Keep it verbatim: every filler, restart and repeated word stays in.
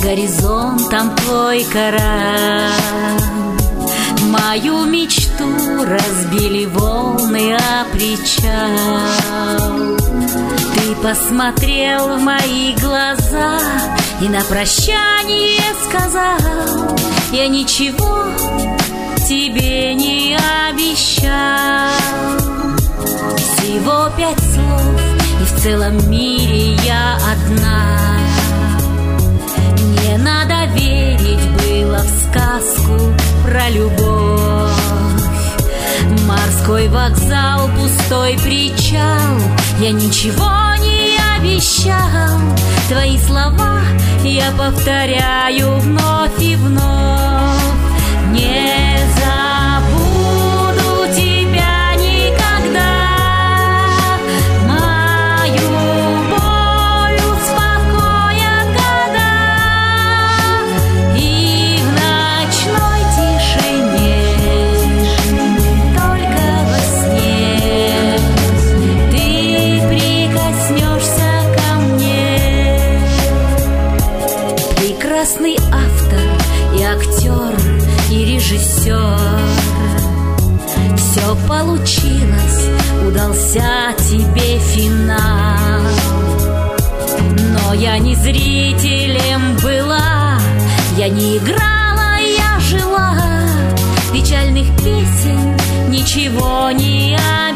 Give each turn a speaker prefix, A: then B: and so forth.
A: горизонтом твой корабль. Мою мечту разбили волны о причал. Ты посмотрел в мои глаза и на прощание сказал: я ничего тебе не обещал. Всего пять слов, и в целом мире я одна. Не надо верить было в сказку про любовь. Морской вокзал, пустой причал, я ничего не обещал. Твои слова я повторяю вновь и вновь. Не забуду тебя никогда. Мою боль успокоят года. И в ночной тишине, только во сне, ты прикоснешься ко мне. Прекрасный автор и актер, и режиссер. Все получилось, удался тебе финал. Но я не зрителем была, я не играла, я жила. Печальных песен ничего не